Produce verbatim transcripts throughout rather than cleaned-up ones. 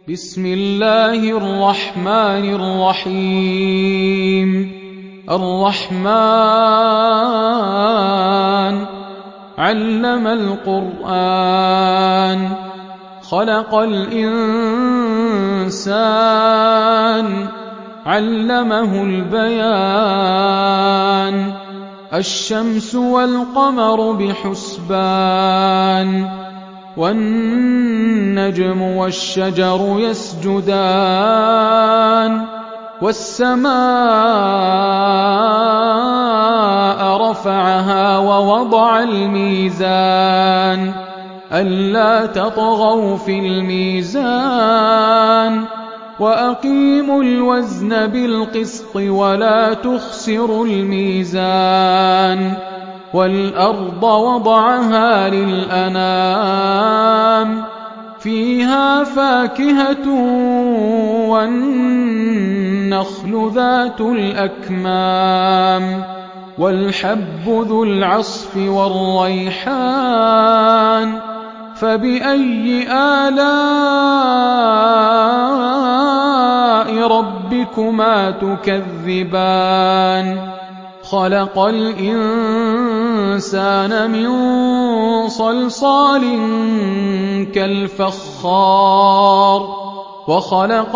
بسم الله الرحمن الرحيم الرحمن علم القرآن خلق الإنسان علمه البيان الشمس والقمر بحسبان والنجم والشجر يسجدان والسماء رفعها ووضع الميزان ألا تطغوا في الميزان وأقيموا الوزن بالقسط ولا تخسروا الميزان والأرض وضعها للأنام فيها فاكهة والنخل ذات الأكمام والحب ذو العصف والريحان فبأي آلاء ربكما تكذبان خلق الإنسان من صلصال كالفخار وخلق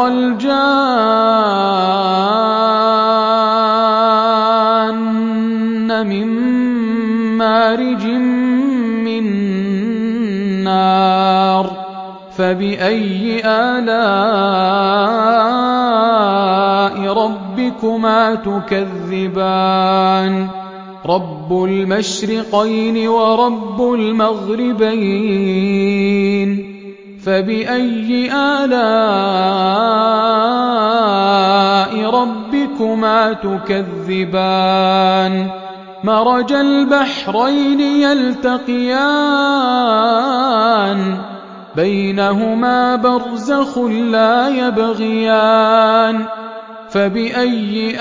الجان من مارج من نار فبأي آلاء ربكما تكذبان رب المشرقين ورب المغربين فبأي آلاء ربكما تكذبان مرج البحرين يلتقيان بينهما برزخ لا يبغيان فبأي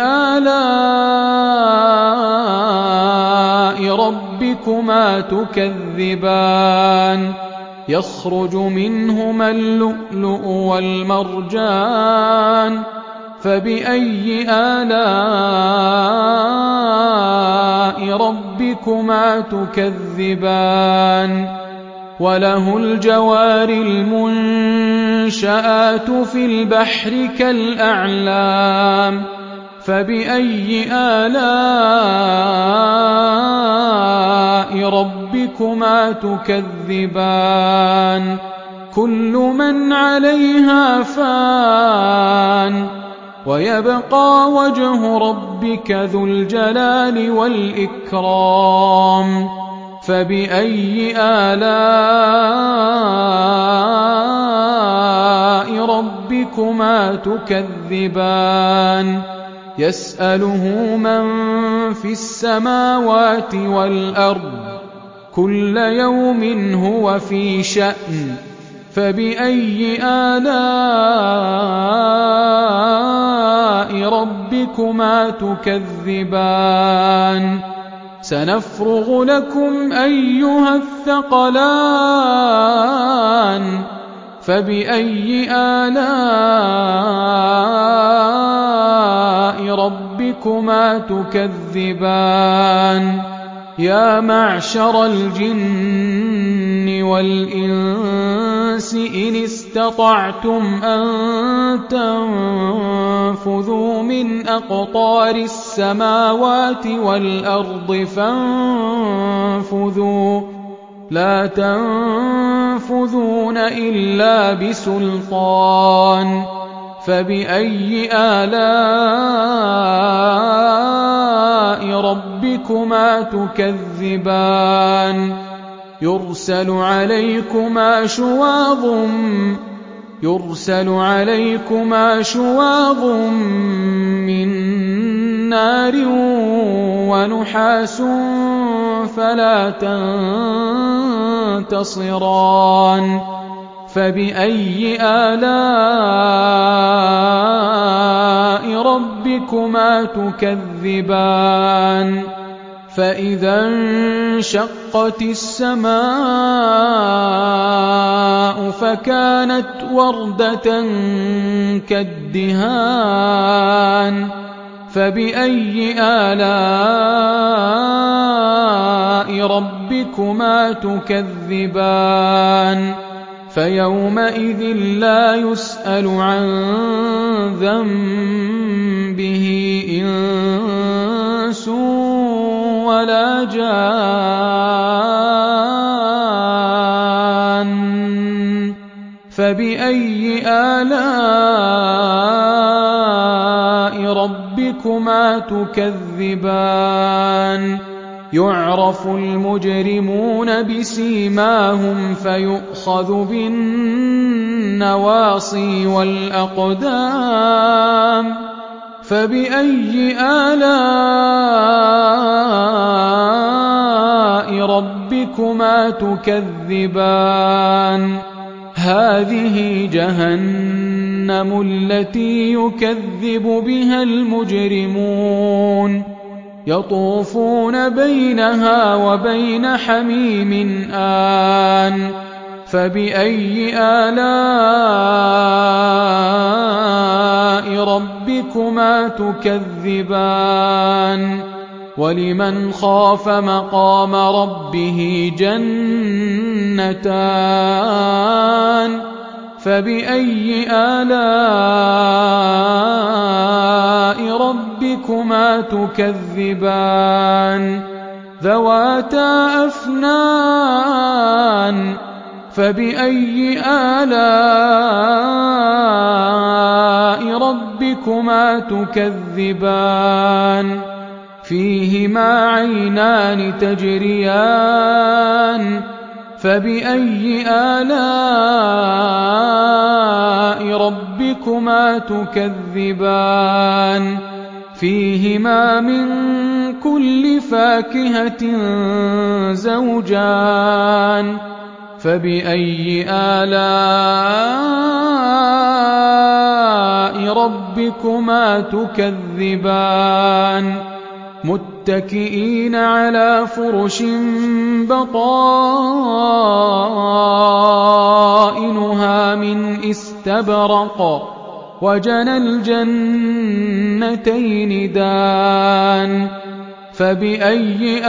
آلاء ربكما تكذبان يخرج منهما اللؤلؤ والمرجان فبأي آلاء ربكما تكذبان وله الجوار المنشآت في البحر كالأعلام فبأي آلاء ربكما تكذبان كل من عليها فان ويبقى وجه ربك ذو الجلال والإكرام فبأي آلاء ربكما تكذبان يسأله من في السماوات والأرض كل يوم هو في شأن فبأي آلاء ربكما تكذبان سنفرغ لكم أيها الثقلان فبأي آلاء ربكما تكذبان يا معشر الجن والإنس إن استطعتم أن تنفذوا من أقطار السماوات والأرض فانفذوا لا تنفذون إلا بسلطان فبأي آلاء ربكما تكذبان يرسل عليكما شواظ يرسل عليكما شواظ من نار ونحاس فلا تنتصران فبأي آلاء ربكما تكذبان فإذا انشقت السماء فكانت وردة كالدهان فبأي آلاء ربكما تكذبان فيومئذ لا يسأل عن ذنبه إنس ولا جان فبأي آلاء ربكما تكذبان يعرف المجرمون بسيماهم فيؤخذ بالنواصي والأقدام فبأي آلاء ربكما تكذبان هذه جهنم التي يكذب بها المجرمون يطوفون بينها وبين حميم آن فبأي آلاء ربكما تكذبان ولمن خاف مقام ربه جنتان فبأي آلاء ربكما تكذبان ذواتا أفنان فبأي آلاء ربكما تكذبان فيهما عينان تجريان فبأي آلاء ربكما تكذبان فيهما من كل فاكهة زوجان فبأي آلاء ربكما تكذبان متكئين على فرش بطائنها من استبرق وجنى الجنتين دان فبأي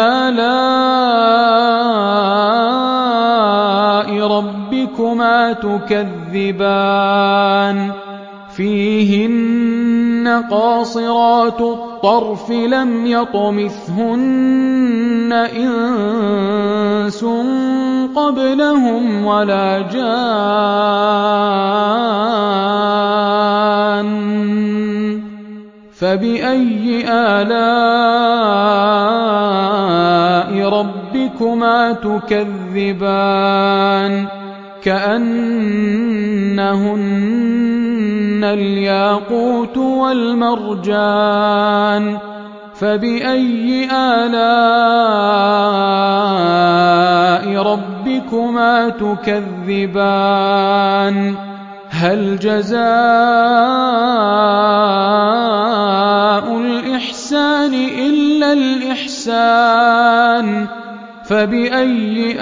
آلاء ربكما تكذبان فيهن قاصرات الطرف لم يطمثهن إنس قبلهم ولا جان فبأي آلاء ربكما تكذبان كأنهن الياقوت والمرجان فبأي آلاء ربكما تكذبان هل جزاء الإحسان إلا الإحسان فبأي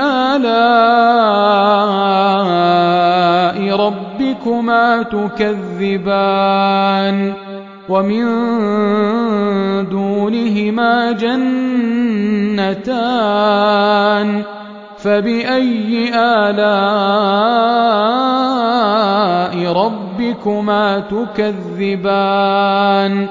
آلاء ربكما تكذبان ومن دونهما جنتان فبأي آلاء ربكما تكذبان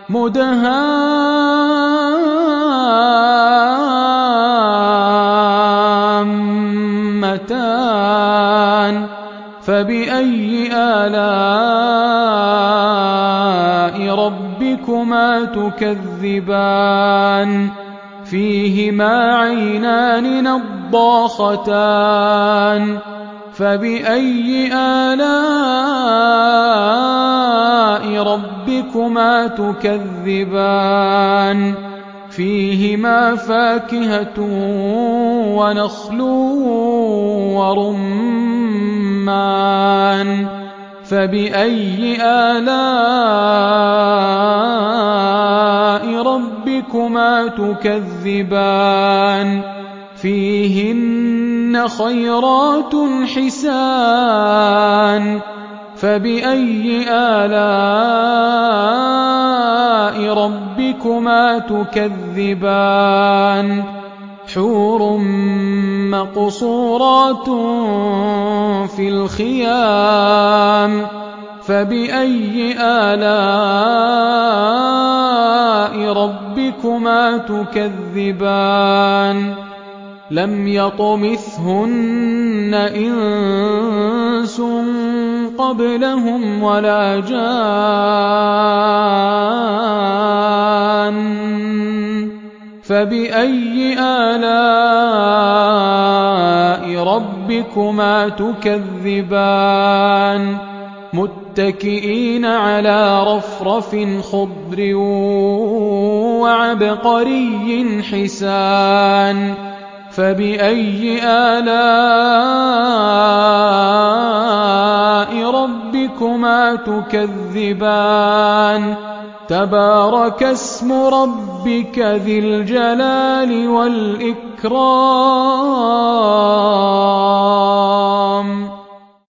مدهامتان فبأي آلاء ربكما تكذبان فيهما عينان نضاختان فبأي آلاء ربكما تكذبان فيهما فاكهة ونخل ورمان فبأي آلاء ربكما ربكما تكذبان فيهن خيرات حسان فبأي آلاء ربكما تكذبان حور مقصورات في الخيام فبأي آلاء ربكما تكذبان لم يطمثهن إنس قبلهم ولا جان فبأي آلاء ربكما تكذبان متكئين على رفرف خضر وعبقري حسان فبأي آلاء ربكما تكذبان تبارك اسم ربك ذي الجلال والإكرام